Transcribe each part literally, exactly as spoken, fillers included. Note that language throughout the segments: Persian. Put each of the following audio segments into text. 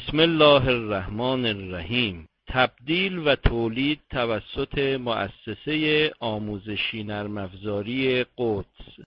بسم الله الرحمن الرحیم. تبدیل و تولید توسط مؤسسه آموزشی نرم افزاری قدس.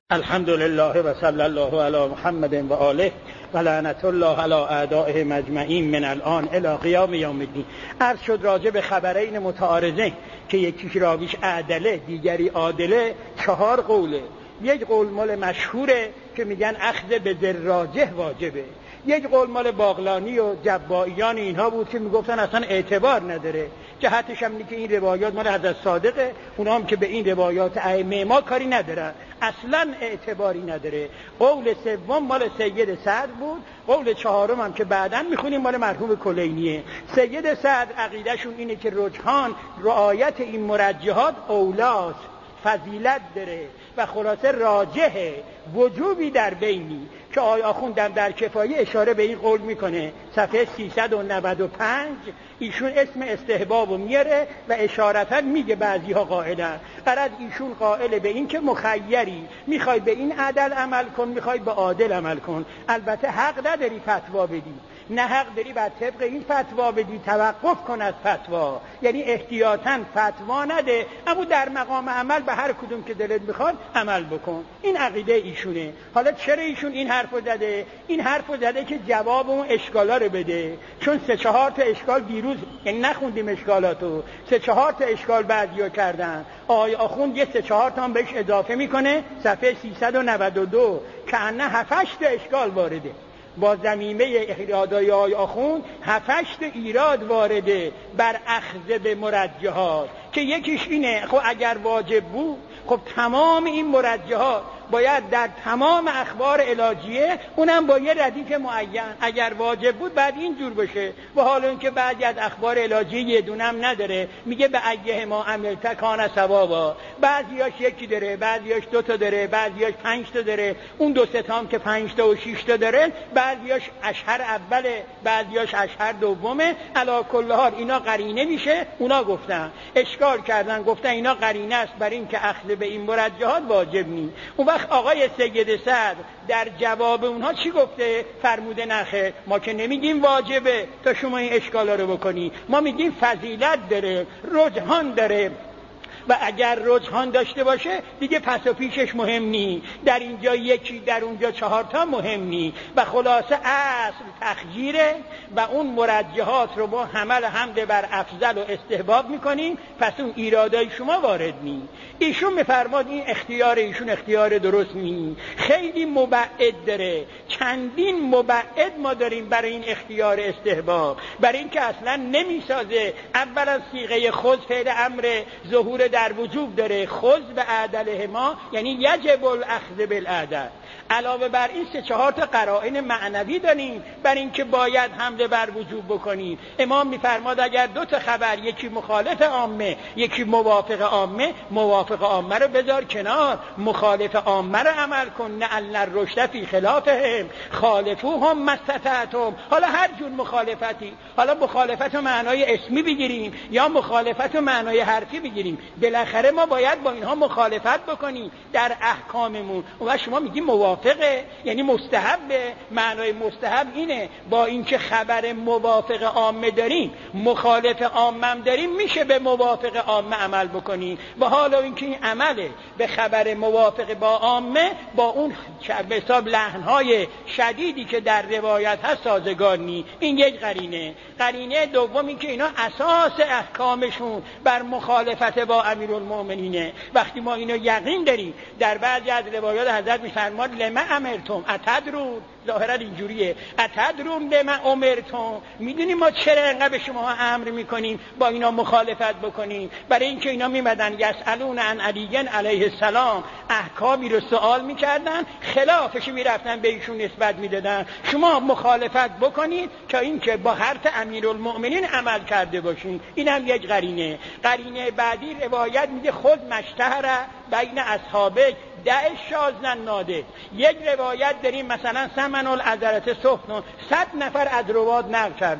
الحمدلله و صلی الله علی محمد و آله و لعنت الله علی اعدائه مجمعین من الان الی قیام یوم الدین. عرض شد راجع به خبرین متعارضه که یکیش راویش عدله دیگری عادله، چهار قوله. یک قول مال مشهوره که میگن اخذ به دراجه واجبه. یک قول مال باقلانی و جبائیان اینها بود که میگفتن اصلا اعتبار نداره. جهتش هم اینه که این روایات مال حضرت صادقه، اونا هم که به این روایات ائمه ما کاری ندارن، اصلا اعتباری نداره. قول سوم مال سید سعد بود. قول چهارم هم که بعداً میخونیم مال مرحوم کلینیه. سید سعد عقیدهشون اینه که رجحان رعایت این مرجحات اولاست، فضیلت داره و خلاصه راجحه، وجوبی در بینی که آقای آخوندم در کفایه اشاره به این قول میکنه. صفحه سیصد و نود و پنج ایشون اسم استحباب رو میاره و اشارتا میگه بعضی ها قائلن. قرد ایشون قائل به این که مخیری، میخوای به این عدل عمل کن، میخوای به عادل عمل کن. البته حق نداری فتوا بدی، نه حق داری بر طبق این فتوا بدی، توقف کن از فتوا، یعنی احتیاطاً فتوا نده، اما در مقام عمل به هر کدوم که دلت میخواد عمل بکن. این عقیده ایشونه. حالا چرا ایشون این حرفو زده؟ این حرفو زده که جواب اون اشکالا رو بده، چون سه چهار تا اشکال دیروز یعنی نخوندیم اشکالاتو، سه چهار تا اشکال بعضیا کردن. آقای آخوند یه سه چهار تا هم بهش اضافه میکنه. صفحه سیصد و نود و دو که انه هفتش تا اشکال وارده. با ضمیمه ایرادای آقای آخوند هفتش تا ایراد وارده بر اخذ به مرجحات که یکیش اینه خب اگر واجب بود خب تمام این مرجحات باید در تمام اخبار علاجیه اونم با یه ردیف معین، اگر واجب بود بعد اینجور بشه. و حالا اینکه بعضی از اخبار علاجیه یه دونم نداره، میگه به ایه ما عملت کان ثوابا، بعضیاش یکی داره، بعضیاش دو تا داره، بعضیاش پنج تا داره، اون دو سه تا هم که پنج تا و شش تا داره، بعضیاش اشهر اوله، بعضیاش اشهر دومه. علی کل حال اینا قرینه میشه. اونا گفتن اشکال کردن، گفتن اینا قرینه است برای اینکه اخذ به این مرجحات واجب نیست. اون وقت آقای سید صدر در جواب اونها چی گفته؟ فرموده نخیر، ما که نمیگیم واجبه تا شما این اشکالا رو بکنی، ما میگیم فضیلت داره، رجحان داره و اگر رجحان داشته باشه دیگه پس و پیشش مهم نی، در اینجا یکی در اونجا چهار تا مهم نی و خلاصه اصل تخییره و اون مرجحات رو با حمل حمد بر افضل و استحباب میکنیم، پس اون ایرادای شما وارد نی. ایشون میفرماد این اختیار ایشون اختیار درست نی، خیلی مبعد داره. چندین مبعد ما داریم برای این اختیار استحباب، برای اینکه اصلا نمیسازه. اولا صیغه خذ فعل امر ظهور در وجوب داره، خذ به عدله ما یعنی یجب الاخذ بالعدل. علاوه بر این سه چهار تا قرائن معنوی داریم بر اینکه باید حمله بر وجوب بکنیم. امام میفرماد اگر دو تا خبر، یکی مخالف عامه یکی موافق عامه، موافق عامه رو بذار کنار، مخالف عامه رو عمل کن. نه ان الرشد فی خلافهم خالفوهم ما استطعتم. حالا هر جور مخالفتی، حالا مخالفت و معنای اسمی بگیریم یا مخالفت و معنای حرفی بگیریم، بالاخره ما باید با اینها مخالفت بکنیم در احکاممون. و شما میگی موافقه یعنی مستحبه. معنای مستحب اینه با اینکه خبر موافق عامه داریم، مخالف عامه داریم، میشه به موافق عامه عمل بکنیم. و حالا اینکه این عمله به خبر موافق با عامه با اون به حساب لحن‌های شدیدی که در روایت هست سازگار نی. این یک قرینه. قرینه دوم این که اینا اساس احکامشون بر مخالفت با امیرالمؤمنینه. وقتی ما اینو یقین داریم، در بعضی از روایات حضرت می‌فرماد لما امرتم اتدرون، ظاهرا اینجوریه، اتدرون لما امرتم، میدونیم ما چرا انقدر به شما امر میکنیم با اینا مخالفت بکنیم؟ برای اینکه اینا میمدن یسالون عن علی علیه السلام، احکامی رو سوال میکردن، خلافش میرفتن به ایشون نسبت میدادن. شما مخالفت بکنید تا اینکه با حرف امیرالمؤمنین عمل کرده باشین. اینم یک قرینه. قرینه بعدی روایت میگه خود مشتهر بین اصحابه ده شازن ناده. یک روایت داریم مثلا سمن العذرت سخنون، صد نفر از رواد نقل کردن.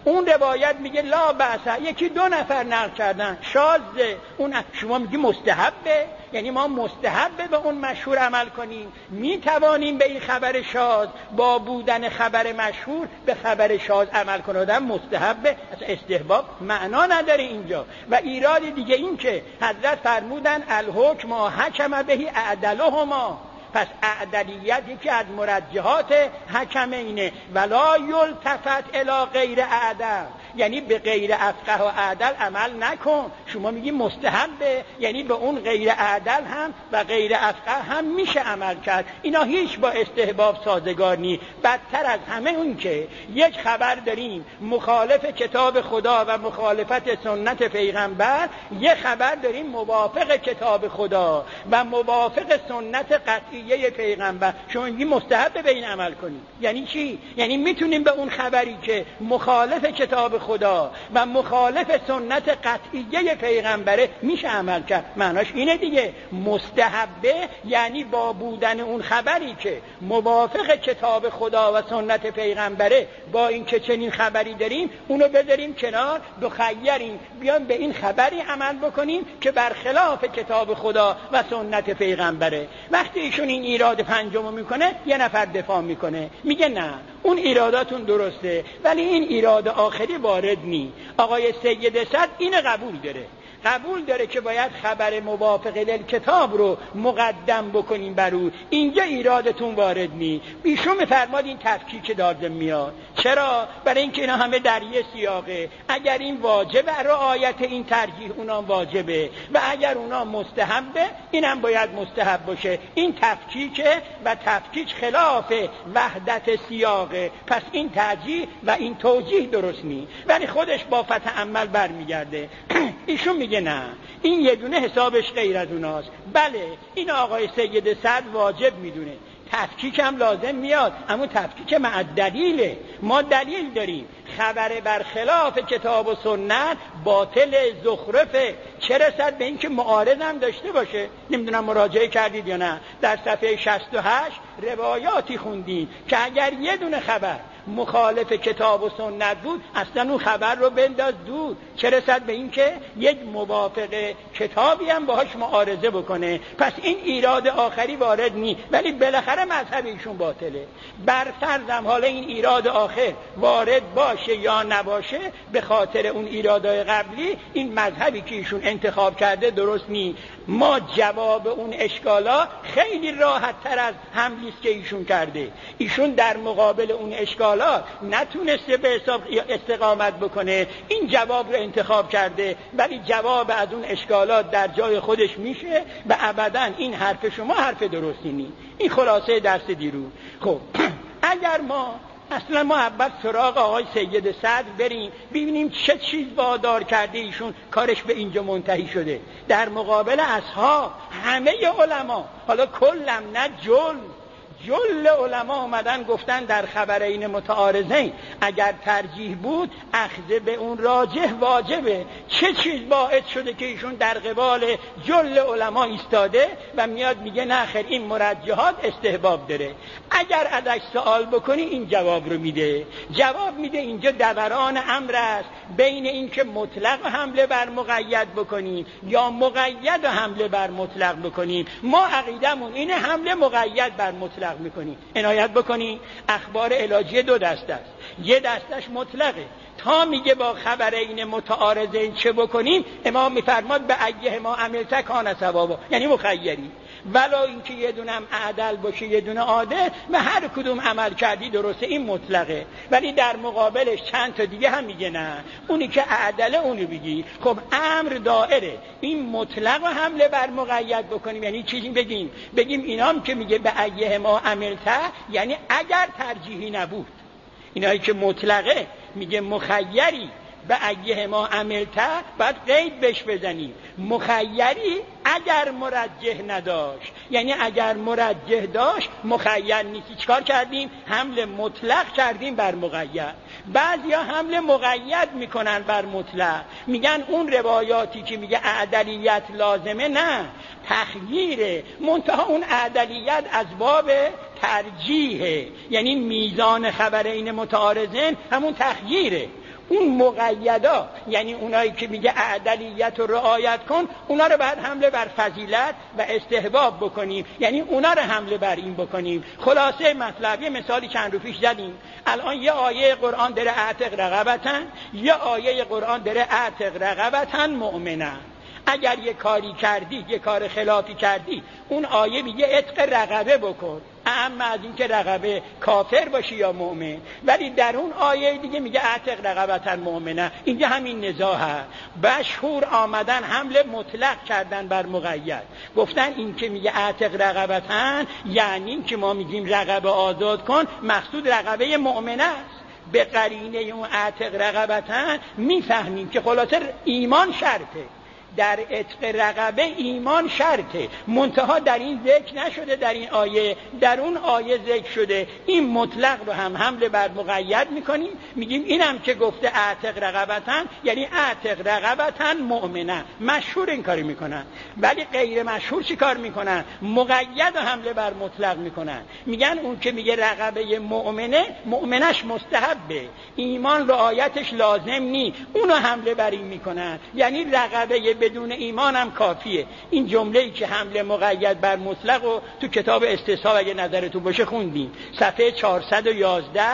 اون روایت میگه لا بأس، یکی دو نفر نقل کردن شاذه، اون شما میگی مستحبه، یعنی ما مستحبه به اون مشهور عمل کنیم. میتوانیم به این خبر شاذ با بودن خبر مشهور به خبر شاذ عمل کنیم، مستحبه، اصلا استحباب معنا نداره اینجا. و ایراد دیگه این که حضرت فرمودن الحکم ما حکم بهی اعدلهما، پس اعدلیت یکی از مرجحات حکمینه. ولا یلتفت الی غیر اعدل، یعنی به غیر افقه و اعدل عمل نکن. شما میگی مستحبه، یعنی به اون غیر اعدل هم و غیر افقه هم میشه عمل کرد. اینا هیچ با استحباب سازگار نی. بدتر از همه اون که یک خبر داریم مخالف کتاب خدا و مخالفت سنت پیغمبر، یک خبر داریم موافق کتاب خدا و موافق سنت قطعی یه پیغمبر. شما میگی مستحب به این عمل کنید، یعنی چی؟ یعنی میتونیم به اون خبری که مخالف کتاب خدا و مخالف سنت قطعیه پیغمبره میشه عمل کرد. معناش اینه دیگه، مستحبه یعنی با بودن اون خبری که موافق کتاب خدا و سنت پیغمبره، با این که چنین خبری داریم اونو بذاریم کنار، بخیریم بیان به این خبری عمل بکنیم که برخلاف کتاب خدا و سنت پیغمبره. وقتی ایشون این ایراد پنجمو میکنه، یه نفر دفاع میکنه میگه نه اون ایراداتون درسته ولی این ایراد آخری وارد نی. آقای سید صدر این قبول داره، قبول داره که باید خبر موافق کتاب رو مقدم بکنیم بر او. اینجا ایرادتون وارد نی. ایشون میفرماد این تفکیک لازم میاد. چرا؟ برای اینکه اینا همه در یه سیاقه. اگر این واجبه رعایت این ترجیح اونام واجبه و اگر اونا مستحبه اینم باید مستحب باشه. این تفکیکه و تفکیک خلاف وحدت سیاقه. پس این ترجیح و این توجیه درست نی. ولی خودش با فتح برمیگرده. ایشون میگه نه این یه دونه حسابش غیر از اوناست. بله این آقای سید صدر واجب میدونه، تفکیک هم لازم میاد، اما تفکیک مع دلیله. ما دلیل داریم، خبر برخلاف کتاب و سنت باطل زخرفه، چه رسد به این که معارض هم داشته باشه. نمیدونم مراجعه کردید یا نه، در صفحه شصت و هشت روایاتی خوندیم که اگر یه دونه خبر مخالف کتاب و سنت بود اصلا اون خبر رو بنداز دور، چه رسد به این که یک موافق کتابی هم باهاش معارضه بکنه. پس این ایراد آخری وارد نی، ولی بالاخره مذهب ایشون باطله. بر فرضم حالا این ایراد آخر وارد باشه یا نباشه، به خاطر اون ایرادای قبلی این مذهبی که ایشون انتخاب کرده درست نی. ما جواب اون اشکالا خیلی راحت تر از حملی است که ایشون کرده. ایشون در مقابل اون اشکالات نتونسته به حساب استقامت بکنه، این جواب رو انتخاب کرده، ولی جواب از اون اشکالات در جای خودش میشه و ابدا این حرف شما حرف درستی نی. این خلاصه درس دیروز. خب اگر ما اصلا ما اول سراغ آقای سید صدر بریم ببینیم چه چیز وادار کرده ایشون کارش به اینجا منتهی شده. در مقابل اصحاب همه علما، حالا کلم نه جل جل علما اومدن گفتن در خبرین متعارضین اگر ترجیح بود اخذ به اون راجح واجبه. چه چیز باعث شده که ایشون در قبال جل علما ایستاده و میاد میگه نه خیر این مرجحات استحباب داره؟ اگر ازش سوال بکنی این جواب رو میده. جواب میده اینجا دوران امر است بین این که مطلق حمله بر مقید بکنیم یا مقید حمله بر مطلق بکنیم. ما عقیدمون اینه حمله مقید بر مطلق میکنی. عنایت بکنی اخبار الهی دو دسته است، یه دستش مطلقه تا میگه با خبرین متعارضین چه بکنیم، امام میفرماد به ایه ما عملت کان ثوابا، یعنی مخیری، ولا اینکه یه دونه هم عدل باشه یه دونه عادل و هر کدوم عمل کردی درسته، این مطلقه. ولی در مقابلش چند تا دیگه هم میگه نه اونی که عدله اونو بگی. خب امر دائره، این مطلق و حمله بر مقید بکنیم یعنی چیزی بگیم بگیم اینام که میگه به ایه ما عملت یعنی اگر ترجیحی نبود. اینایی که مطلقه میگه مخیری به ایه ما عملته باید قید بش بزنیم مخیری اگر مرجح نداشت، یعنی اگر مرجح داشت مخیر نیستی. چیکار کردیم؟ حمل مطلق کردیم بر مقید. بعضیا حمل مقید میکنن بر مطلق، میگن اون روایاتی که میگه اعدلیت لازمه نه تخییره، منتها اون اعدلیت از باب ترجیحه، یعنی میزان خبرین متعارضین همون تخییره. اون مقیدا یعنی اونایی که میگه اعدلیت رو رعایت کن، اونا رو بعد حمله بر فضیلت و استحباب بکنیم، یعنی اونا رو حمله بر این بکنیم. خلاصه مطلب یه مثالی چند رو پیش زدیم. الان یه آیه قرآن داره اعتق رقبتن، یه آیه قرآن داره اعتق رقبتن مؤمنن. اگر یه کاری کردی، یه کار خلافی کردی، اون آیه میگه عتق رقبه بکن، اما از این که رقبه کافر باشی یا مؤمن. ولی در اون آیه دیگه میگه اعتق رقبتن مؤمنه. اینجا همین نزاع هست. بشهور آمدن حمله مطلق کردن بر مقید، گفتن این که میگه اعتق رقبتن یعنی این که ما میگیم رقبه آزاد کن، مقصود رقبه مؤمنه است. به قرینه اون اعتق رقبتن میفهمیم که خلاصه ایمان شرطه، در عتق رقبه ایمان شرطه، منتها در این ذکر نشده، در این آیه، در اون آیه ذکر شده. این مطلق رو هم حمله بر مقید میکنیم، میگیم اینم که گفته اعتق رقبتن یعنی اعتق رقبتن مؤمنه. مشهور این کاری میکنن، ولی غیر مشهور چی کار میکنن؟ مقید و حمله بر مطلق میکنن. میگن اون که میگه رقبه مؤمنه، مؤمنش مستحبه، ایمان رعایتش لازم نی، اونو حمله بر این میکنن، یعنی رقبه بدون ایمان هم کافیه. این جمله‌ای که حمله مقید بر مطلق رو تو کتاب استصحاب اگه نظرتون باشه خوندیم، صفحه چهارصد و یازده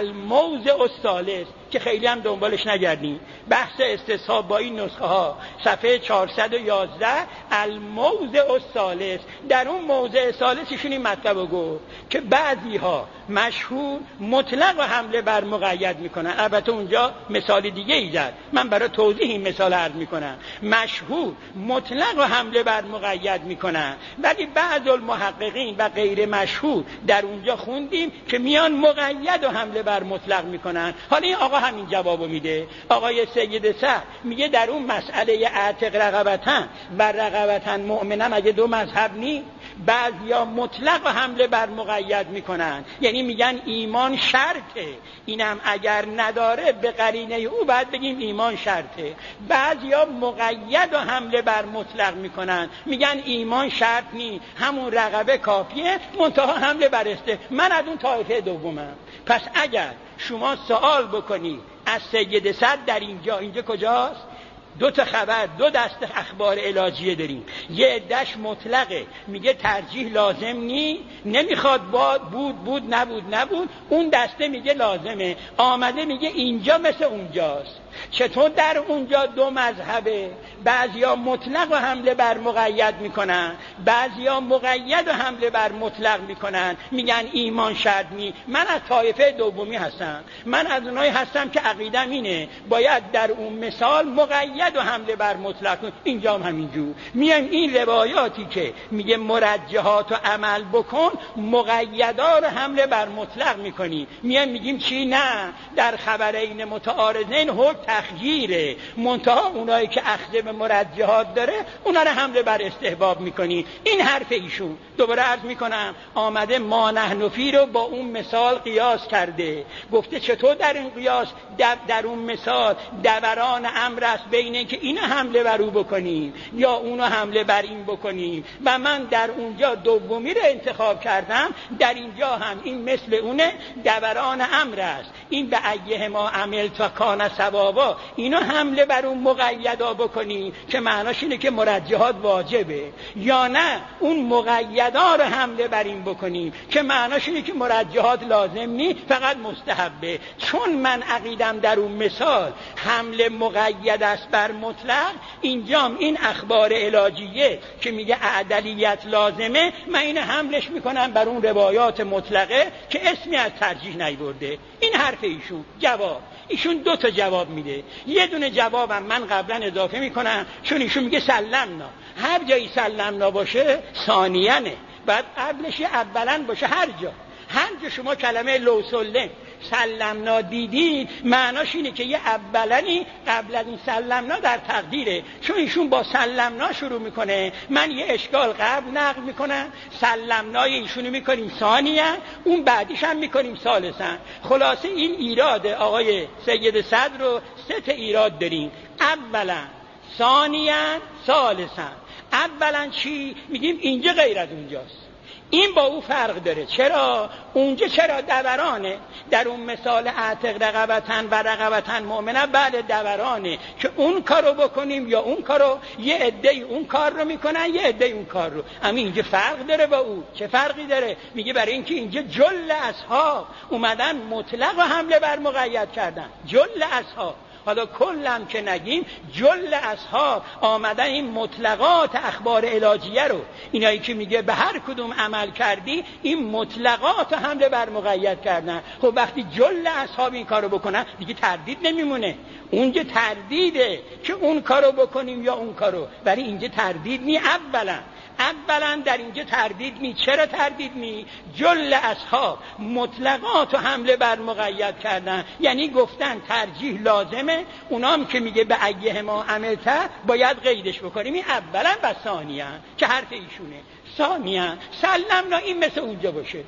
الموضع الثالث، که خیلی هم دنبالش نگردیم. بحث استصحاب با این نسخه ها صفحه چهارصد و یازده الموضع الثالث. در اون موضع ثالثشون این مطلب رو گفت که بعضی ها مشهور مطلق و حمله بر مقید میکنن. البته اونجا مثال دیگه ای زد، من برای توضیح این مثال عرض میکنم. مشهور مطلق و حمله بر مقید میکنن، ولی بعض المحققین و غیر مشهور در اونجا خوندیم که میان مقید و حمله بر مطلق میکنن. حالا این آقا همین جوابو میده. آقای سید صح میگه در اون مسئله اعتق رقبتن و رقبتن مؤمنن اگه دو مذهب نی، بعضیا مطلق و حمله بر مقید میکنن، یعنی میگن ایمان شرطه، اینم اگر نداره به قرینه او باید بگیم ایمان شرطه. بعضیا مقید و حمله بر مطلق میکنن، میگن ایمان شرط نی، همون رقبه کافیه، منتها حمله بر استه. من از اون طایفه دومم. پس اگر شما سوال بکنی از سید صدر در اینجا، اینجا کجاست؟ دو تا خبر، دو دست اخبار علاجیه داریم. یه عده‌اش مطلقه، میگه ترجیح لازم نی، نمیخواد بود بود نبود نبود، اون دسته میگه لازمه، آمده میگه اینجا مثل اونجاست. چطور در اونجا دو مذهبه؟ بعضیا مطلق و حمله بر مقید میکنن، بعضیا مقید و حمله بر مطلق میکنن، میگن ایمان شرط نی. من از طایفه دومی هستم، من از اونایی هستم که عقیدم اینه باید در اون مثال مقید و حمله بر مطلق کن. اینجا هم همینجور میایم این روایاتی که میگه مرجحات و عمل بکن، مقیدا رو حمله بر مطلق میکنی، میایم میگیم چی؟ نه، در خبرین متعارضین حکم تخییره، منتها اونایی که اخذ به مرجحات داره اونا رو حمله بر استحباب میکنی. این حرف ایشون. دوباره عرض میکنم آمده ما نحن فی رو با اون مثال قیاس کرده، گفته چطور در این قیاس در اون مثال دوران امر است بین که اینو حمله بر او بکنیم یا اونو حمله بر این بکنیم، و من در اونجا دومی رو انتخاب کردم. در اینجا هم این مثل اونه، دوران امر است، این به ایه ما عمل تا کان ثوابا، اینو حمله بر اون مقیدا بکنی که معناش اینه که مرجحات واجبه، یا نه اون مقیدا رو حمله بر این بکنیم که معناش اینه که مرجحات لازم نی، فقط مستحبه. چون من عقیدم در اون مثال حمله مقید است بر مطلق، اینجام این اخبار علاجیه که میگه اعدلیت لازمه، من این حملش میکنم بر اون روایات مطلقه که اسمی از ترجیح نیورده. این حرف ایشون. جواب ایشون دو تا جواب میده. یه دونه جوابم من قبلا اضافه میکنم، چون ایشون میگه سلمنا، هر جایی سلمنا باشه ثانیانه، بعد قبلش اولا باشه. هر جا هر جا شما کلمه لو سلم سلمنا دیدید، معناش اینه که یه اولنی قبل از این سلمنا در تقدیره. چون ایشون با سلمنا شروع میکنه، من یه اشکال قبل نقل میکنم، سلمنای ایشونو میکنیم ثانیه، اون بعدیش هم میکنیم ثالثا. خلاصه این ایراد آقای سید صدر رو سه تا ایراد داریم، اولا، ثانیه، ثالثا. اولا چی؟ میگیم اینجا غیر از اونجاست، این با او فرق داره. چرا؟ اونجا چرا دورانه، در اون مثال اعتق رقبتن و رقبتن مؤمنه بله دورانه که اون کارو بکنیم یا اون کارو، یه عده‌ای اون کار رو میکنن یه عده‌ای اون کار رو. اما اینجا فرق داره با او. چه فرقی داره؟ میگه برای اینکه اینجا جل اصحاب اومدن مطلق و حمله بر مقید کردن. جل اصحاب، حالا کلم که نگیم، جل اصحاب آمدن این مطلقات اخبار علاجیه رو، اینایی که میگه به هر کدوم عمل کردی، این مطلقات حمله بر مقید کردن. خب وقتی جل اصحاب این کارو بکنن دیگه تردید نمیمونه. اونجا تردیده که اون کارو بکنیم یا اون کارو، ولی اینجا تردید نی. اولا اولا در اینجا تردید نی. چرا تردید نی؟ جل اصحاب مطلقات و حمله بر مقید کردن، یعنی گفتن ترجیح لازمه. اونام که میگه به ایه ما عملته باید قیدش بکنیم. این اولا. و ثانیا که حرف ایشونه، ثانیا سلمنا این مثل اونجا باشه،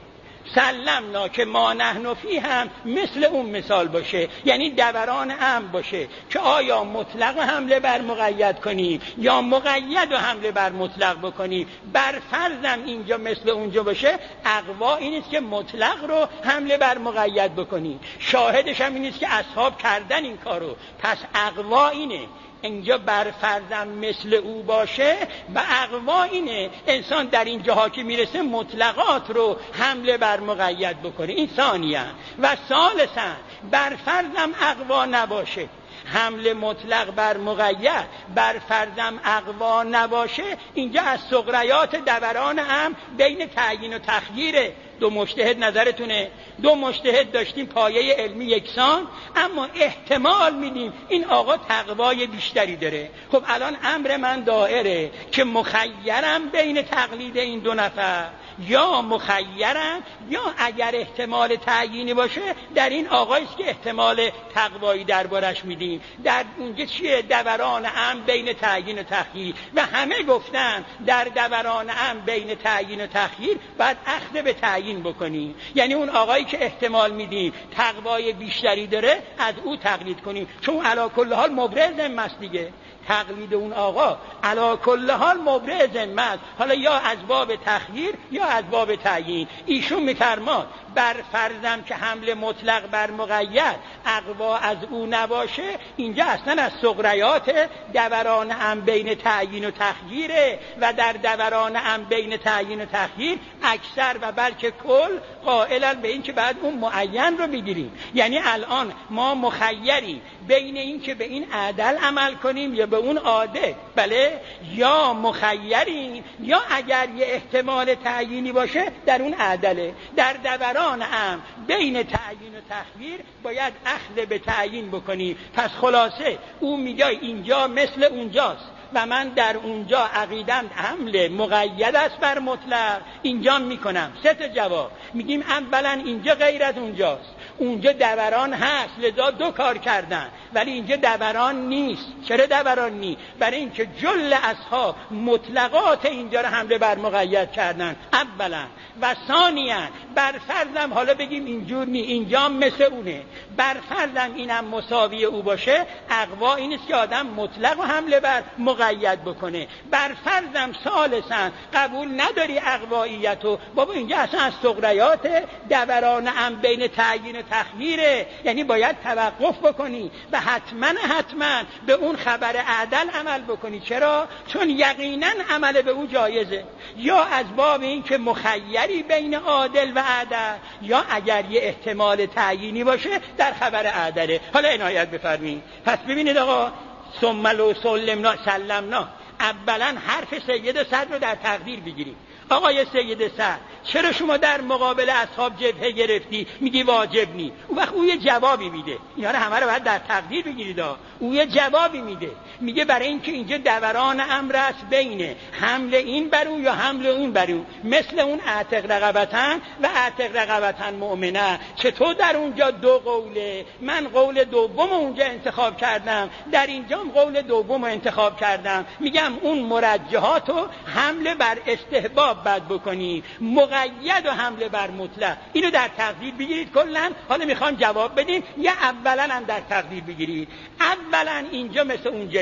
سلمنا که ما نحن فی هم مثل اون مثال باشه، یعنی دوران ام باشه که آیا مطلق و حمله بر مقید کنیم یا مقید و حمله بر مطلق بکنیم. بر فرضم اینجا مثل اونجا باشه، اقوا این است که مطلق رو حمله بر مقید بکنیم. شاهدش هم این است که اصحاب کردن این کارو. پس اقوا اینه اینجا بر فرضم مثل او باشه و اقوا اینه انسان در این جاها که میرسه مطلقات رو حمله بر مقید بکنه. این ثانیه. و ثالثا بر فرضم اقوا نباشه، حمل مطلق بر مقید بر فرضم اقوا نباشه، اینجا از سغریات دوران هم بین تعیین و تخییره. دو مجتهد نظرتونه، دو مجتهد داشتیم پایه علمی یکسان، اما احتمال میدیم این آقا تقوای بیشتری داره. خب الان امر من دائره که مخیرم بین تقلید این دو نفر، یا مخیرم یا اگر احتمال تعیینی باشه در این آقایست که احتمال تقوایی دربارش میدیم. در اونجا چیه؟ دوران هم بین تعیین و تخییر. و همه گفتن در دوران هم بین تعیین و تخییر باید اخذ به تعیین بکنیم، یعنی اون آقایی که احتمال میدیم تقوای بیشتری داره از او تقلید کنیم، چون علی کل حال مبرز ذمه است دیگه. تقلید اون آقا علی کل حال مبرز ذمه است، حالا یا از باب تخییر یا از باب تعیین. ایشون میفرماد بر فرضم که حمل مطلق بر مقید اقوا از او نباشه، اینجا اصلا از سغریات دوران هم بین تعیین و تخییره و در دوران هم بین تعیین و تخییر اکثر و بلکه کل قائلن به این که بعد اون معین رو بگیریم. یعنی الان ما مخیری بین این که به این عدل عمل کنیم یا به اون عادل، بله، یا مخیریم یا اگر یه احتمال تعیینی باشه در اون عدله. در دوران هم بین تعیین و تخییر باید اخذ به تعیین بکنیم. پس خلاصه او میگه اینجا مثل اونجاست و من در اونجا عقیدم حمل مقید است بر مطلق، اینجا میکنم. سه تا جواب میگیم. اولا اینجا غیر از اونجاست، اونجا دوران هست لذا دو کار کردن، ولی اینجا دوران نیست. چرا دوران نیست؟ برای اینکه جل اصحاب مطلقات اینجا رو حمله بر مقید کردن اولا. و ثانیا بر فرضم حالا بگیم اینجور نی، اینجا مثل اونه، بر فرضم اینم مساوی او باشه، اقوا این است که آدم مطلق و حمله بر مقید بکنه. بر فرضم ثالثا قبول نداری اقواییتو، بابا اینجا اصلا از سغریات دوران هم بین تعیین و تخییره، یعنی باید توقف بکنی و حتما حتما به اون خبر عدل عمل بکنی. چرا؟ چون یقینا عمل به او جایزه، یا از باب این که مخیری بین عادل و عدل، یا اگر یه احتمال تعیینی باشه در خبر عدله. حالا عنایت بفرمایید. پس ببینید آقا، ثم لو سلمنا سلمنا، اولا حرف سید صدر رو در تقدیر بگیریم. آقای سید صدر، چرا شما در مقابل اصحاب جبهه گرفتی میگی واجب نی؟ اون وقت او یه جوابی میده، اینا رو همه رو باید در تقدیر بگیرید. او یه جوابی میده، میگه برای اینکه اینجا دوران امر است بین حمل این بر اون یا حمل اون بر اون، مثل اون اعتق رقبتن و اعتق رقبتن مؤمنه. چطور در اونجا دو قوله؟ من قول دوم اونجا انتخاب کردم، در اینجام قول دوم انتخاب کردم. میگم اون مرجحاتو حمله بر استحباب بد بکنی، مقید و حمله بر مطلق. اینو در تقدیر بگیرید کلا. حالا میخوام جواب بدیم، یا اولا هم در تقدیر بگیرید. اولا اینجا مثل اونجا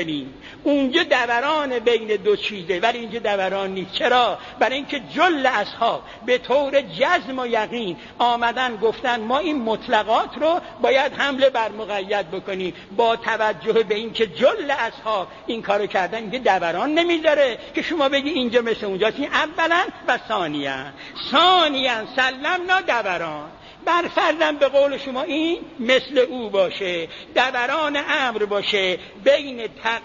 بریم. اونجا دوران بین دو چیزه، ولی اینجا دوران نیست. چرا؟ برای اینکه جل اصحاب به طور جزم و یقین آمدن گفتن ما این مطلقات رو باید حمله بر مقید بکنیم. با توجه به اینکه جل اصحاب این کارو کردن، اینجا دوران نمیذاره که شما بگی اینجا مثل اونجاست. این اولا و ثانیا. ثانیا سلمنا دوران، برفردم به قول شما این مثل او باشه، دوران امر باشه بین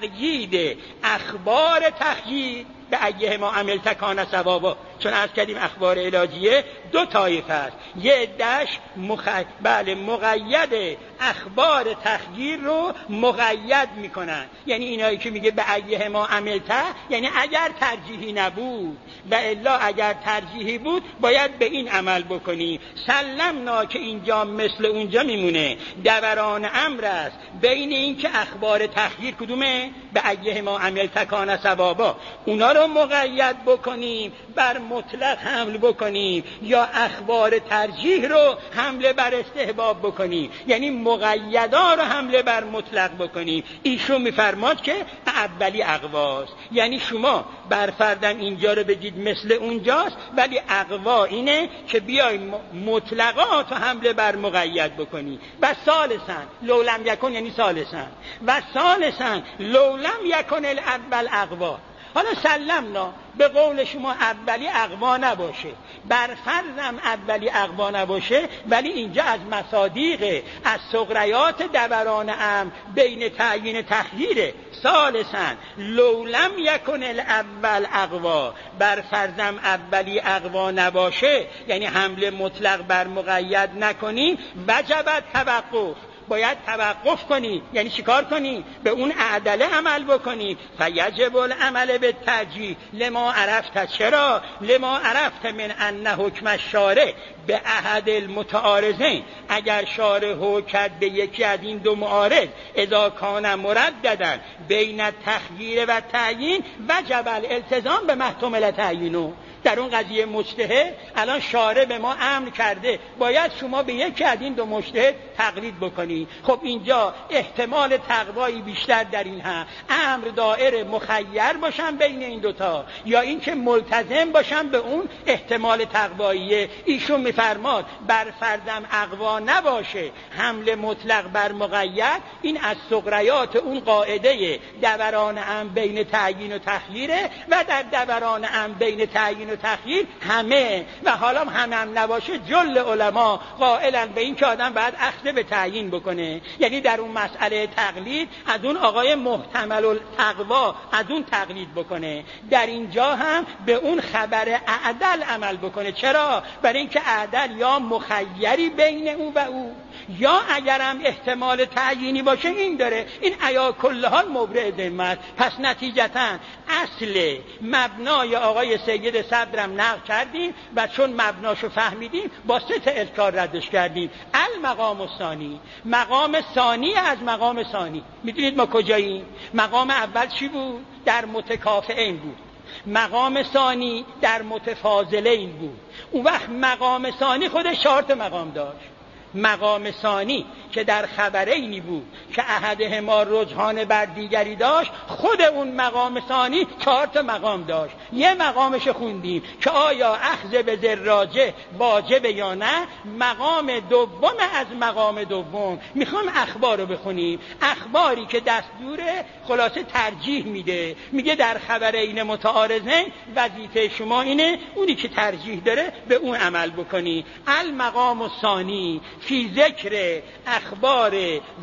تقیید اخبار تقیید به ایه ما عملت کان ثوابا. چون عرض کردیم اخبار الهیه دو طایفه است، یه عده‌اش مخ... بله مقید اخبار تخییر رو مقید میکنن، یعنی اینایی که میگه به ایه ما عملت، یعنی اگر ترجیحی نبود و الا اگر ترجیحی بود باید به این عمل بکنی. سلمنا که اینجا مثل اونجا میمونه، دوران امر است بین این که اخبار تخییر کدومه؟ به ایه ما عملت کان ثوابا، اونا رو مقید بکنیم بر مطلق حمل بکنیم، یا اخبار ترجیح رو حمله بر استحباب بکنیم، یعنی مقیدا رو حمله بر مطلق بکنیم. ایشون میفرماد که اولی اقواست، یعنی شما برفردم اینجا رو بگید مثل اونجاست، ولی اقوا اینه که بیایم مطلقات رو حمله بر مقید بکنیم. و ثالثاً لولم یکن، یعنی ثالثاً و ثالثاً لولم یکن الاول اقوا. حالا سلمنا به قول شما اولی اقوا نباشه، برفرضم اولی اقوا نباشه، ولی اینجا از مصادیق از سغریات دوران امر بین تعیین تخییره. ثالثاً لولم یکن الاول اقوا، برفرضم اولی اقوا نباشه، یعنی حمله مطلق بر مقید نکنیم، وجب توقف، باید توقف کنی. یعنی چیکار کنی؟ به اون عدله عمل بکنی. فیجب العمل بالترجیح لما عرفت. چرا؟ لما عرفت من ان حکم الشارع به احد المتعارضین، اگر شارع حکم کرد به یکی از این دو معارض، اذا کان مرددن بین تخییر و تعیین وجب الالتزام به محتمل تعیینو. در اون قضیه مجتهد الان شارع به ما امر کرده باید شما به یکی از این دو مجتهد تقلید بکنی. خب اینجا احتمال تقوایی بیشتر در این هم امر دائر مخیر باشن بین این دوتا، یا اینکه ملتزم باشن به اون احتمال تقواییه. ایشون میفرماد بر فردم اقوا نباشه حمل مطلق بر مقید، این از سغریات اون قاعده دوران امر بین تعیین و تخییره، و در دوران امر بین تعیین و تخییر همه، و حالا هم هم نباشه جل علما قائلن به این که آدم باید اخذ به تعیین بکنه. یعنی در اون مسئله تقلید از اون آقای محتمل التقوا از اون تقلید بکنه، در اینجا هم به اون خبر اعدل عمل بکنه. چرا؟ برای اینکه اعدل یا مخیری بین او و او، یا اگرم احتمال تعیینی باشه این داره. این عیا کل حال مبرع ذمت. پس نتیجتاً اصل مبنای آقای سید صدرم نقل کردیم و چون مبناشو فهمیدیم با سه تا اذکار ردش کردیم. المقام الثانی، مقام ثانی از مقام ثانی. میدونید ما کجاییم؟ مقام اول چی بود؟ در متکافئین بود. مقام ثانی در متفاضلین بود. اون وقت مقام ثانی خودش چهار تا مقام داشت. مقام ثانی که در خبرینی بود که احدهما رجحان بر دیگری داشت، خود اون مقام ثانی چهار تا مقام داشت. یه مقامش خوندیم که آیا اخذ به دراجه واجب یا نه. مقام دوم از مقام دوم میخوام اخبار رو بخونیم، اخباری که دستور خلاصه ترجیح میده، میگه در خبرین متعارضین وظیفه شما اینه اونی که ترجیح داره به اون عمل بکنی. المقام الثانی فی ذکر اخبار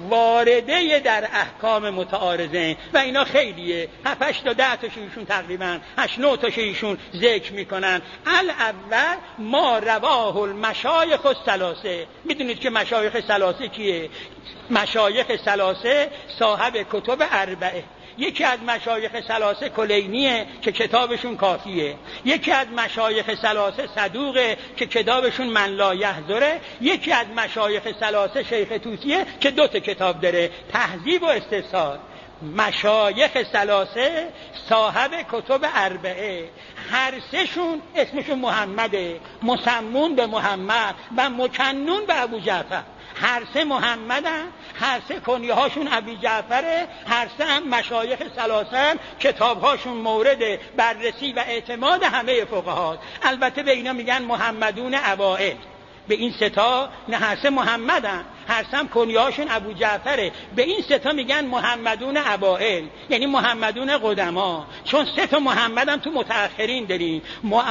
وارده در احکام متعارضین، و اینا خیلیه، هفت تا ده تاشون تقریبا هشت نه تاشون ایشون ذکر میکنن. الاول ما رواه المشایخ الثلاثه. میدونید که مشایخ ثلاثه کیه؟ مشایخ ثلاثه صاحب کتب اربعه. یکی از مشایخ ثلاثه کلینیه که کتابشون کافیه، یکی از مشایخ ثلاثه صدوقه که کتابشون من لا یحضره، یکی از مشایخ ثلاثه شیخ طوسیه که دو تا کتاب داره، تهذیب و استفسار. مشایخ ثلاثه صاحب کتب اربعه، هر سهشون اسمشون محمده، مسمون به محمد و مکنون به ابو جعفر. هر سه محمدن، هر سه کنیه هاشون ابی جعفره، هر سه هم مشایخ ثلاثه، کتاب هاشون مورد بررسی و اعتماد همه فقها. البته به اینا میگن محمدون اوائل، به این ستا نه هر سه محمدن، هر سه هم کنیه‌هاشون ابو جعفره، به این ستا میگن محمدون اوائل، یعنی محمدون قدما، چون سه تا محمد هم تو متأخرین داریم.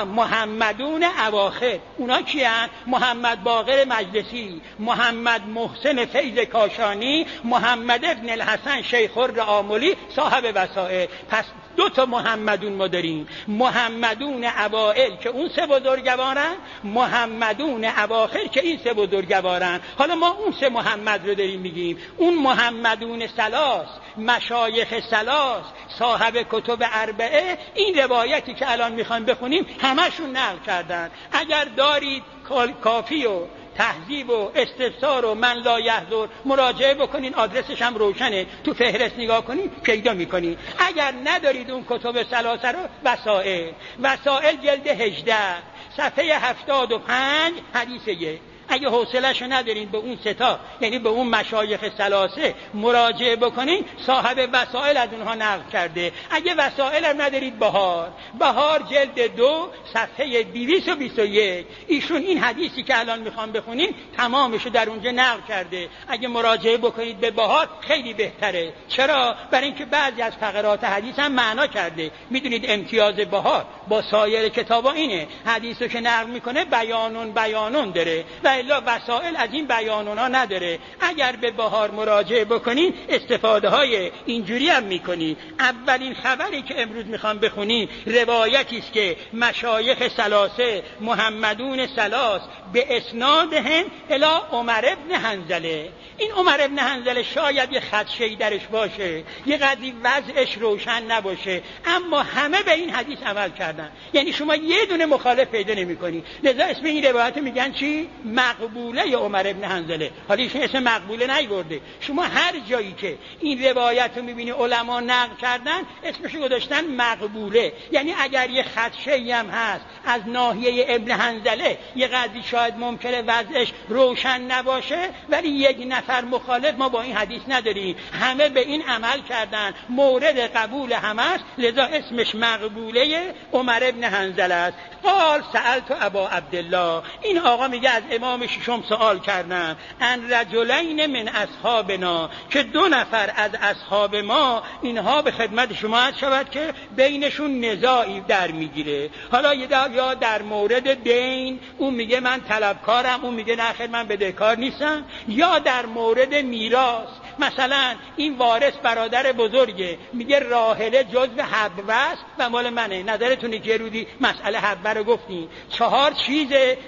محمدون اواخر اونا کیان؟ محمد باقر مجلسی، محمد محسن فیض کاشانی، محمد ابن الحسن شیخ الرآملی صاحب وسائل. پس دو تا محمدون ما داریم، محمدون اوائل که اون سه بزرگوارن، محمدون اواخر که این سه بزرگوارن. حالا ما اون سه محمد رو داریم میگیم، اون محمدون ثلاث، مشایخ ثلاث، صاحب کتب اربعه، این روایتی که الان میخوایم بخونیم همشون نقل کردن. اگر دارید کافی و تهذیب و استفسار و من لا یحضر مراجعه بکنین، آدرسش هم روشنه، تو فهرست نگاه کنین پیدا میکنین. اگر ندارید اون کتب ثلاثه رو، وسائل وسائل جلد هجده صفحه هفتاد و پنج حدیث یک. اگه حوصله‌شو ندارین به اون ستا، یعنی به اون مشایخ ثلاثه مراجعه بکنین، صاحب وسائل از اونها نقل کرده. اگه وسائل هم ندارید، بهار بهار جلد دو صفحه دویست و بیست و یک، ایشون این حدیثی که الان میخوام بخونیم تمامشو در اونجا نقل کرده. اگه مراجعه بکنید به بهار خیلی بهتره. چرا؟ برای اینکه بعضی از فقرات حدیث هم معنا کرده. میدونید امتیاز بهار با سایر کتابا اینه، حدیثو که نقل میکنه بیانون بیانون داره و الا وسائل از این بیانونا نداره. اگر به بهار مراجعه بکنین استفاده های اینجوری هم میکنی. اولین خبری که امروز میخوام بخونی روایتی است که مشایخ ثلاثه محمدون ثلاث به اسنادهم الی عمر ابن حنظله. این عمر ابن حنظله شاید یه خدشه‌ای درش باشه، یه قدری وضعش روشن نباشه، اما همه به این حدیث عمل کردن. یعنی شما یه دونه مخالف پیدا نمی‌کنی. لذا اسم این روایت میگن چی؟ مقبوله عمر ابن حنظله. حالا ایشون اسم مقبوله نیورده. شما هر جایی که این روایت رو می‌بینی علما نقل کردن، اسمش رو گذاشتن مقبوله. یعنی اگر یه خدشه‌ای هم هست از ناحیه ابن حنظله، یه قدری شاید ممکنه وضعش روشن نباشه، ولی یک نفر مخالف ما با این حدیث نداریم. همه به این عمل کردن، مورد قبول همه است، لذا اسمش مقبوله عمر ابن حنظله است. قال سألت ابا عبدالله، این آقا میگه از امام ششم سوال کردم، ان رجلین من اصحابنا، که دو نفر از اصحاب ما اینها به خدمت شما عرض شود که بینشون نزاعی در میگیره. حالا یا در مورد دین، اون میگه من طلبکارم، اون میگه نه خیر من بدهکار نیستم، یا در مورد میراث، مثلا این وارث برادر بزرگه، میگه راحله جزو حبوه است و مال منه. نظرتونه که رودی مسئله حبوه رو گفتیم، چهار چیز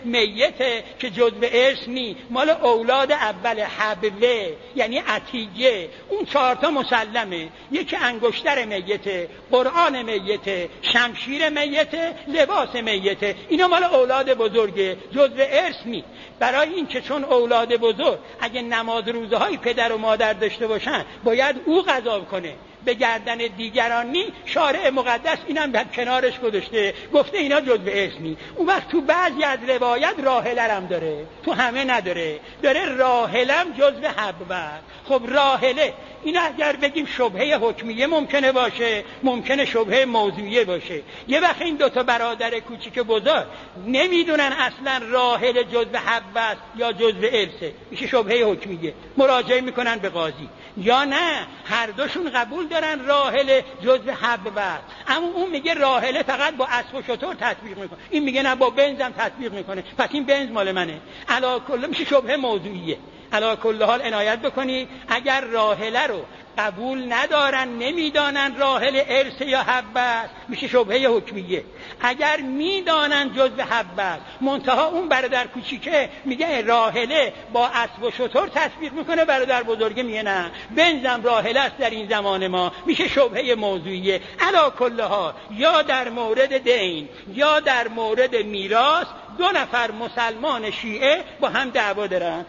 میته که جزو ارث نی، مال اولاد اول حبوه یعنی عتیقه، اون چهار تا مسلمه. یکی انگشتر میته، قرآن میته، شمشیر میته، لباس میته، اینا مال اولاد بزرگه، جزو ارث نی. برای این که چون اولاد بزرگ اگه نماز روزه های پدر و مادر داشته باشن باید او قضا کنه، به گردن دیگران نی. شارع مقدس اینم به کنارش گذاشته، گفته اینا جزو ارث نی. اون وقت تو بعضی از روایت راحله هم داره، تو همه نداره، داره راحله هم جزو حبوه. خب راحله اینا اگر بگیم شبهه حکمیه ممکنه باشه، ممکنه شبهه موضوعیه باشه. یه وقت این دوتا برادر کوچیک بزرگ نمیدونن اصلا راحله جزو حبوه است یا جزو ارثه، میشه شبهه حکمیه، مراجعه میکنن به قاضی. یا نه هر دوشون قبول دارن راحله جزو حبوه است، اما اون میگه راحله فقط با اسب و شتر تطبیق میکنه، این میگه نه با بنز هم تطبیق میکنه، پس این بنز مال منه. علا کل میشه شبهه موضوعیه. علا کل حال عنایت بکنی، اگر راحله رو قبول ندارن، نمیدانن راحله ارث یا حبوه است، میشه شبهه حکمیه. اگر میدانن جزو حبوه است، منتها اون برادر کوچیکه میگه راحله با اسب و شتر تطبیق میکنه، برادر بزرگه میگه نه بنزم راحله است در این زمان ما، میشه شبهه موضوعیه. علا کل حال یا در مورد دین یا در مورد میراث دو نفر مسلمان شیعه با هم دعوا دارن.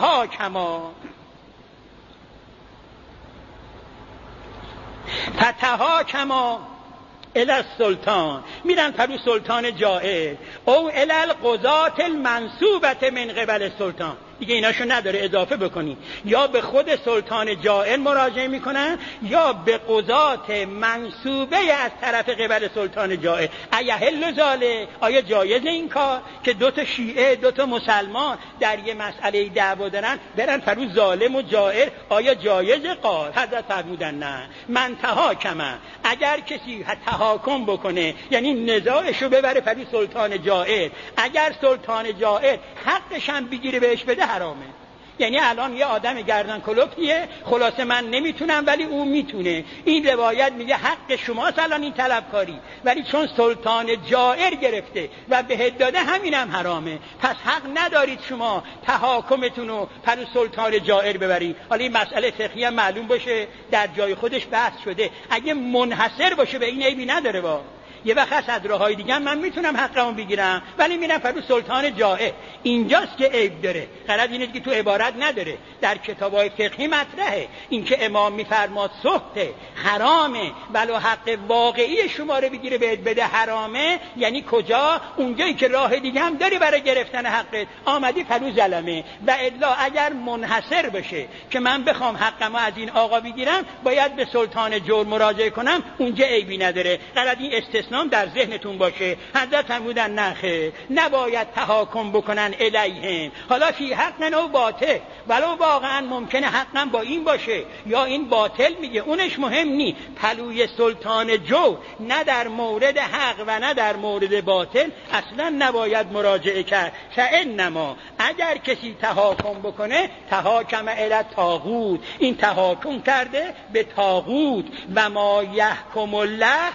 تهاکما فتهاکما الی السلطان، میرن پرو سلطان جائر، او الی القضاة المنصوبة من قبل السلطان. دیگه ایناشو نداره اضافه بکنی، یا به خود سلطان جائر مراجعه میکنن یا به قضات منصوبه از طرف قبل سلطان جائر. ایحل ذاله، آیا جایز این کار که دو تا شیعه دو تا مسلمان در یه مسئله دعوا دارن برن فرو ظالم و جائر، آیا جایز؟ قال حضرت فرمودن نه. من تحاکمه، اگر کسی تحاکم بکنه یعنی نزاعشو ببره فرو سلطان جائر، اگر سلطان جائر حقش هم بگیره بهش بده حرامه. یعنی الان یه آدم گردن کلفتیه، خلاصه من نمیتونم ولی او میتونه، این روایت میگه حق شماست الان این طلبکاری، ولی چون سلطان جائر گرفته و بهت داده همینم حرامه، پس حق ندارید شما تحاکمتون رو پر سلطان جائر ببرید. حالا این مسئله فقهی هم معلوم باشه در جای خودش بحث شده، اگه منحصر باشه به این عیبی نداره. با یه وقت از راههای دیگه من میتونم حقمو بگیرم ولی میرم فرو سلطان جائر، اینجاست که عیب داره. غرض اینه که تو عبارت نداره، در کتابای فقهی مطرحه. این که امام میفرماد سخته حرامه ولو حق واقعی شما رو بگیره بهت بده حرامه، یعنی کجا؟ اونجایی که راه دیگه هم داری برای گرفتن حقت، آمدی فرو ظلمه. و الا اگر منحصر بشه که من بخوام حقمو از این آقا بگیرم باید به سلطان جور مراجعه کنم، اونجا عیبی نداره. غرض این استثناء در ذهنتون باشه. حضرت فرمودن نخه، نباید تحاکم بکنن الیهم، حالا فی حق و باطل، ولو واقعا ممکنه حقا با این باشه یا این باطل میگه، اونش مهم نی. پلوی سلطان جو نه در مورد حق و نه در مورد باطل اصلا نباید مراجعه کرد. فانما اگر کسی تحاکم بکنه تحاکم الی طاغوت، این تحاکم کرده به طاغوت. و ما یحکم الله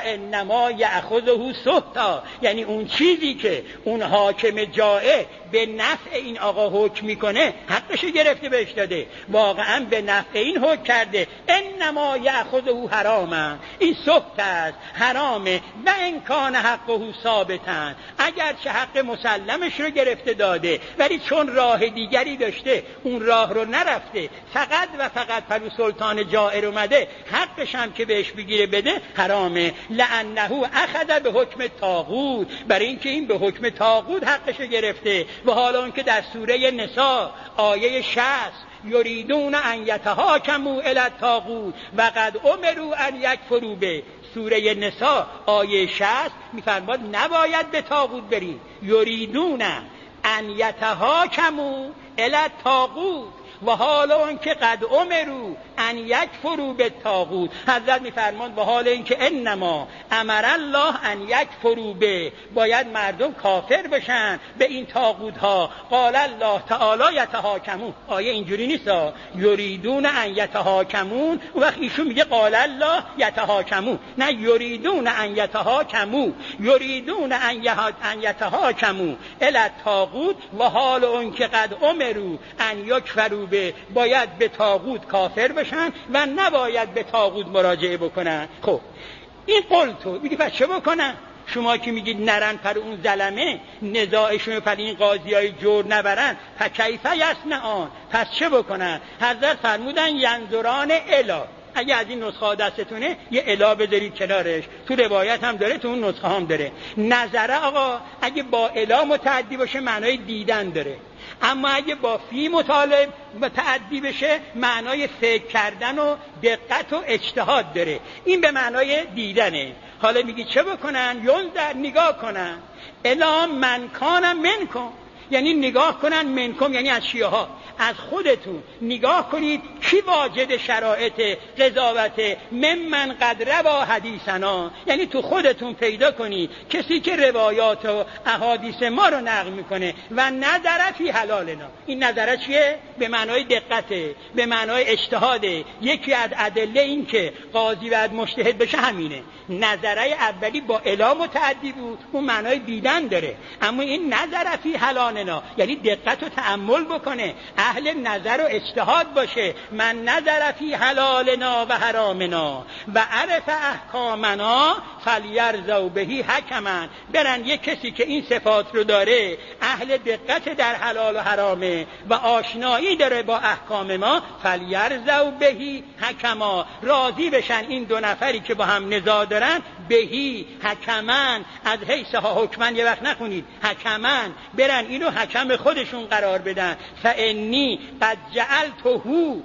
فانما یاخذه سهتا، یعنی اون چیزی که اون حاکم جائر به نفع این آقا حکم میکنه حقش گرفته بهش داده، واقعا به نفع این حکم کرده. انما یاخذه حراما، این سهت است، حرامه. و ان کان حقه ثابتا، اگر چه حق مسلمش رو گرفته داده ولی چون راه دیگری داشته اون راه رو نرفته، فقط و فقط پر سلطان جائر اومده حقش هم که بهش بگیره بده حرامه. لانه اخذ به حکم طاغوت، برای اینکه این به حکم طاغوت حقش گرفته. و حالا اون که در سوره نساء آیه شصت یریدون ان یتحاکموا الی الطاغوت و قد امروا ان یکفروا به، سوره نساء آیه شصت میفرماد نباید به طاغوت برید. یریدون ان یتحاکموا الی الطاغوت و حالا اون که قد امروا ان یکفروا بالطاغوت، حضرت میفرمان و حالا این که انما امر الله ان یکفروا به، باید مردم کافر بشن به این طاغوت ها. قال الله تعالی یتحاکمون، آیه اینجوری نیست یریدون ان یتحاکمون، و وقت ایشون میگه قال الله یتحاکمون، نه یریدون ان یتحاکمون، یریدون ان یتحاکمون الی الطاغوت و حالا اون که قد امروا ان یکفروا به، باید به طاغوت کافر بشن و نباید به طاغوت مراجعه بکنن. خب این قلتو میگی پس چه بکنن؟ شما که میگید نرن پر اون ظلمه، نزاعشون پر این قاضیای جور نبرن، فکیف یصنعون، پس چه بکنن؟ حضرت فرمودن ینظران الی، اگه از این نسخه دستتونه یه الا بذارید کنارش، تو روایت هم داره تو اون نسخه هم داره. نظره آقا اگه با الا متعدی باشه معنای دیدن داره، اما اگه با فی مطالب متعدی بشه معنای فکر کردن و دقت و اجتهاد داره، این به معنای دیدنه. حالا میگی چه بکنن؟ یون در نگاه کنن الا من کان منکم، یعنی نگاه کنن منکم یعنی از شیعه ها، از خودتون نگاه کنید کی واجد شرایط قضاوت ممن قد روا حدیثنا، یعنی تو خودتون پیدا کنید کسی که روایات و احادیث ما رو نقل میکنه و نظر فی حلالنا. این نظر چیه؟ به معنای دقته، به معنای اجتهاده. یکی از ادله این که قاضی باید مجتهد بشه همینه. نظره اولی با الا متعدی بود، اون معنای دیدن داره، اما این نظر فی حلالنا یعنی دقت و تأمل بکنه، اهل نظر و اجتهاد باشه. من نظر فی حلالنا و حرامنا و عرف احکامنا فلیرضوا بهی حکما، برن یک کسی که این صفات رو داره، اهل دقت در حلال و حرامه و آشنایی داره با احکام ما، فلیرضوا بهی حکما، راضی بشن این دو نفری که با هم نزاع دارن، بهی حکما، از حیثها حکما یه وقت نخونید، حکما، برن اینو حکم خودشون قرار بدن. فانی قد جعلته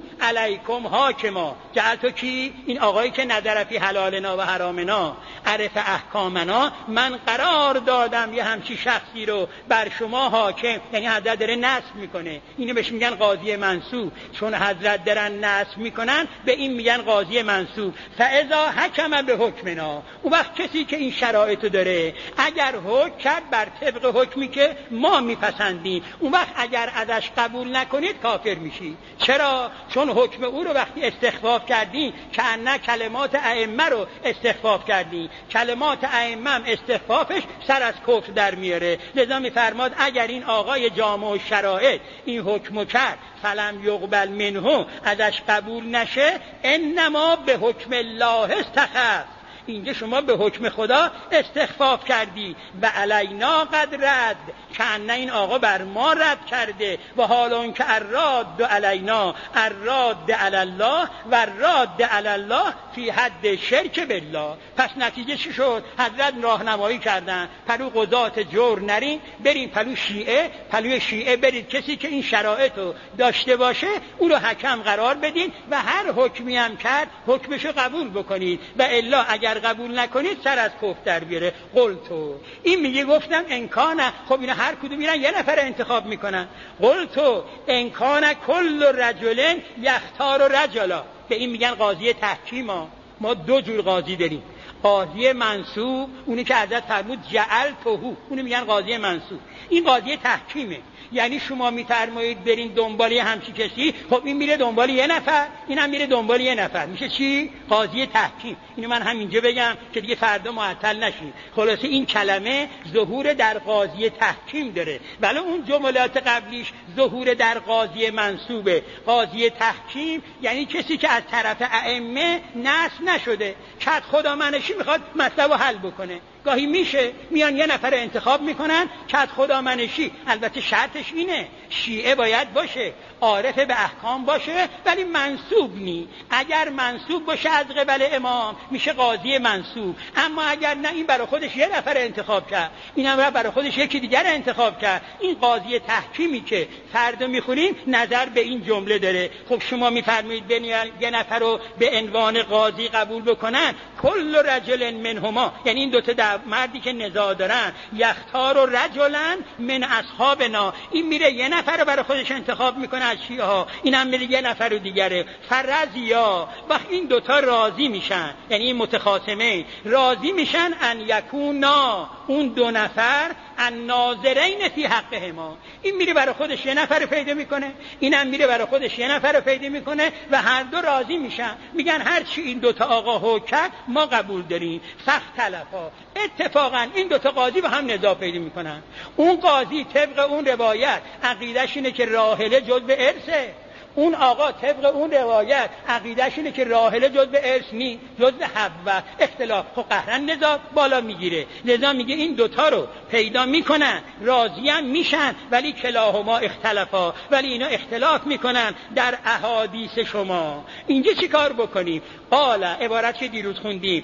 علیکم حاکما، جعلتو کی؟ این آقایی که نظر فی حلالنا و حرامنا عرف احکامنا، من قرار دادم یه همچی شخصی رو بر شما حاکم. یعنی حضرت داره نصب میکنه، اینو بهش میگن قاضی منصوب، چون حضرت دارن نصب میکنن به این میگن قاضی منصوب. فاذا حکم به حکمنا، اون وقت کسی که این شرایطو داره اگر حکم کرد بر طبق حکمی که ما میپسندیم، اون وقت اگر ازش قبول نکنید کافر میشی. چرا؟ چون حکم او رو وقتی استخفاف کردی که نه کلمات ائمه رو استخفاف کردی، کلمات ائمه هم استخفافش سر از کفر در میاره. لذا میفرماد اگر این آقای جامع و شرایط این حکمو کرد فلم یقبل منه، ازش قبول نشه، انما به حکم الله استخف، اینجا شما به حکم خدا استخفاف کردی. و علینا قد رد، که این آقا بر ما رد کرده. و حال اون که الراد علینا الراد علی الله و الراد علی الله فی حد شرک بالله. پس نتیجه چی شد؟ حضرت راهنمایی کردن پلو قضات جور نرین، برین پلو شیعه، پلو شیعه برید کسی که این شرایطو داشته باشه اون رو حکم قرار بدین و هر حکمی هم کرد حکمشو قبول بکنید، و الا اگر قبول نکنید سر از کفر در بیاره. قلتو، این میگه گفتم انکانه، خب اینا هر کدوم میرن یه نفر انتخاب میکنن. قلتو انکانه کل رجلن یختار رجلا، به این میگن قاضی تحکیم. ها ما دو جور قاضی داریم، قاضی منصوب، اونی که حضرت فرمود جعلته، اونی میگن قاضی منصوب. این قاضی تحکیمه، یعنی شما میفرمایید برین دنبال همچی کسی، خب این میره دنبال یه نفر، این هم میره دنبال یه نفر، میشه چی؟ قاضی تحکیم. اینو من همینجا بگم که دیگه فردا معطل نشین. خلاصه این کلمه ظهور در قاضی تحکیم داره، ولی اون جملات قبلیش ظهور در قاضی منصوبه. قاضی تحکیم یعنی کسی که از طرف ائمه نصب نشده، کد خدا منشی میخواد مطلب رو حل بکنه. گاهی میشه میان یه نفر انتخاب میکنن کد خدا منشی، البته شرطش اینه شیعه باید باشه، عارف به احکام باشه، ولی منصوب نی. اگر منصوب باشه از قبل امام میشه قاضی منصوب، اما اگر نه این برای خودش یه نفر انتخاب کرد، اینم را برای خودش یکی دیگر انتخاب کرد، این قاضی تحکیمی که فردا میخونیم نظر به این جمله داره. خب شما میفرمایید بنیان یه نفر رو به عنوان قاضی قبول بکنن، کل رجل منهما، یعنی این دوتا در مردی که نزاع دارن، یختار و رجلن من اصحابنا، این میره یه نفر رو برای خودش انتخاب میکنه از شیعه ها، اینم میره یه نفر رو دیگره. فرضیا، وقت این دوتا راضی میشن، یعنی این متخاصمین راضی میشن ان یکونا، اون دو نفر ان ناظرین فی حقهما، این میره برای خودش یه نفر رو پیدا میکنه، اینم میره برای خودش یه نفر رو پیدا میکنه و هر دو راضی میشن، میگن هر چی این دوتا آقا حکم کرد ما قبول داریم. سخت تلفا، اتفاقا این دوتا قاضی با هم نزاع پیدا میکنن. اون قاضی طبق اون روایت عقیدش اینه که راحله جزء ارثه، اون آقا طبق اون روایت عقیدش اینه که راحله جزء ارث نی، جزء حب. اختلاف خب قهرن نزاع بالا میگیره. لذا میگه این دوتا رو پیدا میکنن، راضی هم میشن، ولی کلاهما اختلافا، ولی اینا اختلاف میکنن در احادیث شما. اینجا چی کار بکنیم؟ قال، عبارت که دیروز خوندیم،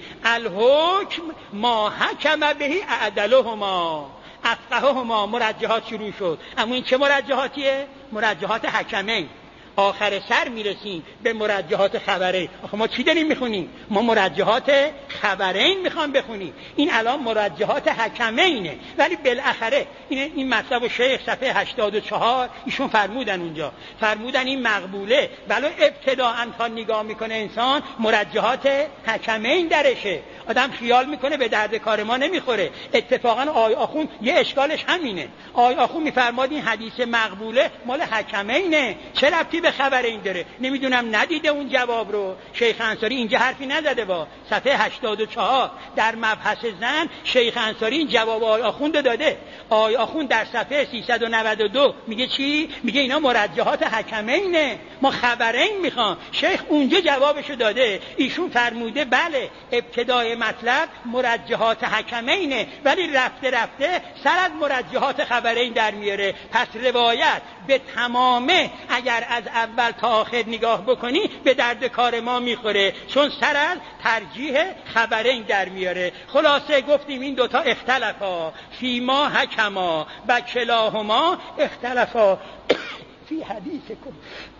الحکم ما حکم بهی اعدلهما افقههما، مرجحات شروع شد. اما این چه مرجحاتیه؟ مرجحات حکمین. آخر سر میرسیم به مرجحات خبرین. آخه ما چی داریم میخونیم؟ ما مرجحات خبرین میخوام بخونیم. این الان مرجحات حکمینه، ولی بالاخره این این مطلب شیخ صفحه هشتاد و چهار ایشون فرمودن، اونجا فرمودن این مقبوله، ولی ابتداء تا نگاه میکنه انسان مرجحات حکمین درشه، آدم خیال میکنه به درد کار ما نمیخوره. اتفاقا آی آخون یه اشکالش همینه. آی آخون میفرماد این حدیث مقبوله مال حکمینه، چه ربطی به خبر این داره؟ نمیدونم ندیده اون جواب رو. شیخ انصاری اینجا حرفی نزده. با صفحه هشتاد و چهار در مبحث زن شیخ انصاری این جواب آی آخون داده. آی آخون در صفحه سیصد و نود و دو میگه چی؟ میگه اینا مرجحات حکمینه، ما خبرین میخوام. شیخ اونجا جوابشو داده. ایشون فرموده بله ابتدای ابتدای مطلب مرجحات حکمینه، ولی رفته رفته سر از مرجحات خبرین در میاره. پس روایت به تمامه اگر از اول تا آخر نگاه بکنی به درد کار ما میخوره، چون سر از ترجیح خبرین در میاره. خلاصه گفتیم این دوتا اختلافا فیما حکما و کلاهما اختلافا فی حدیثکم.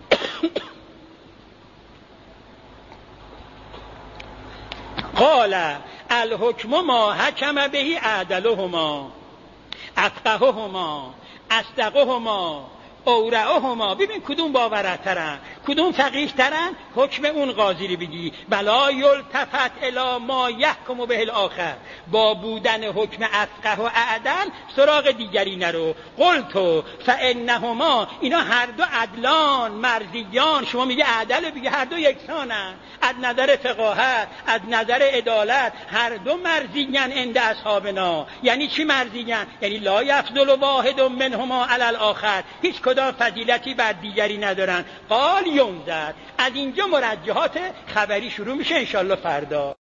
قال الحکم ما حکم بهی اعدلهما افقههما اصدقهما اورعهما. ببین کدوم باورترن، کدوم فقیه‌ترن، حکم اون قاضی رو بگی. بلا یلتفت الی ما یحکم به الاخر، با بودن حکم افقه و اعدل سراغ دیگری نرو. قلت فانهما، اینا هر دو عدلان مرضیان. شما میگه عدل، بگی هر دو یکسانن از نظر فقاهت، از نظر عدالت هر دو مرضیان عند اصحابنا. یعنی چی مرضیان؟ یعنی لا یفضل واحد منهما علی الاخر، هیچ کدام فضیلتی بر دیگری ندارن. قال یومزد، از اینجا مرجحات خبری شروع میشه انشالله فردا.